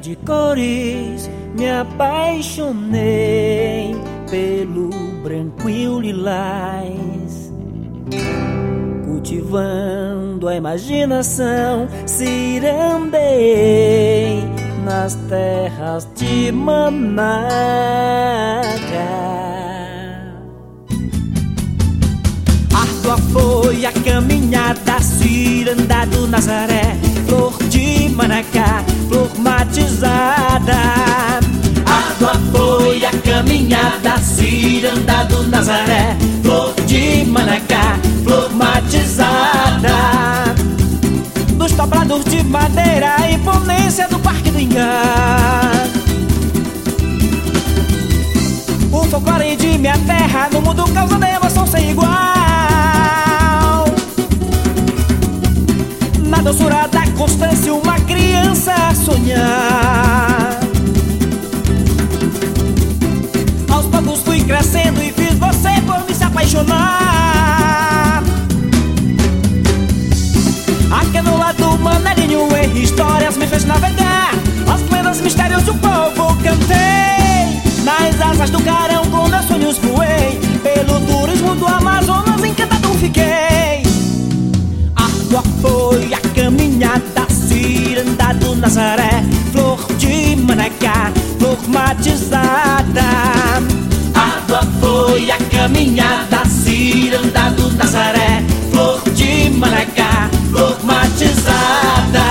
de cores, me apaixonei pelo branco e o lilás. Cultivando a imaginação, cirandei nas terras de Managa. Árdua foi a caminhada, ciranda do Nazaré, flor de Manacá, flor matizada. Árdua foi a caminhada, ciranda do Nazaré, flor de Manacá, flor matizada. Dos tabrados de madeira, a imponência do Parque do Ingá. O folclore de minha terra no mundo causando emoção sem igual. Na doçura da constância, uma criança a sonhar. Aos poucos fui crescendo e fiz você por me se apaixonar. Aqui no lado maneirinho, em histórias me fez navegar. As lendas, mistérios do povo cantei. Nas asas do carão com meus sonhos voei. Pelo turismo do Amazonas encantado fiquei. Árdua foi a caminhada, ciranda do Nazaré, flor de Manacá, flor matizada. Árdua foi a caminhada, ciranda do Nazaré, flor de Manacá, flor matizada.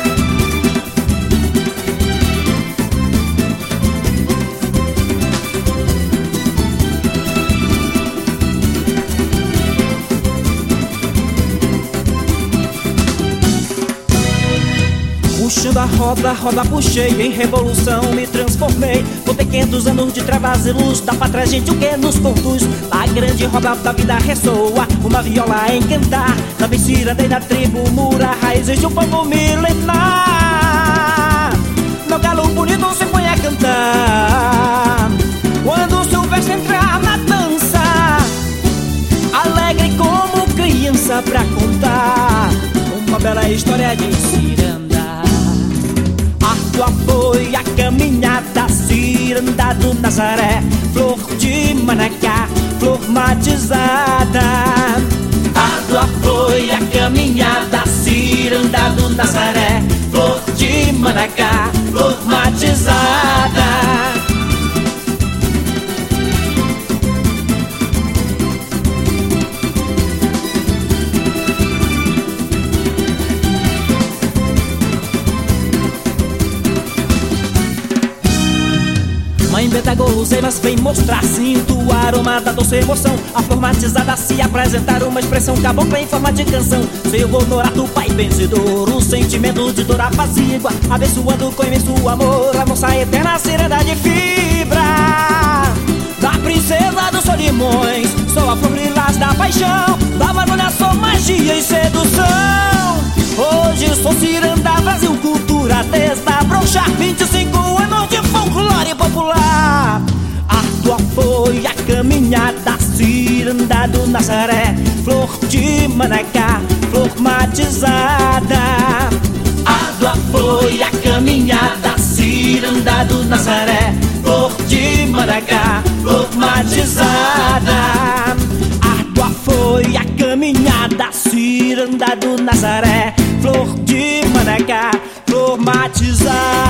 Puxando a roda puxei, em revolução me transformei. Botei 500 anos de travas e luz, da pátria gente o que nos conduz. A grande roda da vida ressoa, uma viola a encantar. Também cirandei da tribo Mura, raízes de um povo milenar. Meu galo bonito se põe a cantar quando o seu verso entrar na dança, alegre como criança pra contar uma bela história de ciranda. Árdua foi a caminhada, ciranda do Nazaré, flor de Manacá, flor matizada. Árdua foi a caminhada, ciranda do Nazaré, flor de Manacá, flor matizada. Mãe Beta guloseimas vem mostrar, sinto o aroma da doce emoção. A flor matizada se apresentar, uma expressão cabocla em forma de canção. Seu honorato pai benzedor, o sentimento de dor apazigua, abençoando com imenso amor a nossa eterna ciranda de fibra. Da princesa dos Solimões, sou a flor lilás da paixão, da Amazônia sou magia e sedução. Hoje sou ciranda, Brasil cultura desabrochar, 25 anos de folclore popular. Árdua foi a caminhada, ciranda do Nazaré, flor de Manacá, flor matizada. Árdua foi a caminhada, ciranda do Nazaré, flor de Manacá, flor matizada. Árdua foi a caminhada, ciranda do Nazaré, flor de Manacá, flor matizada.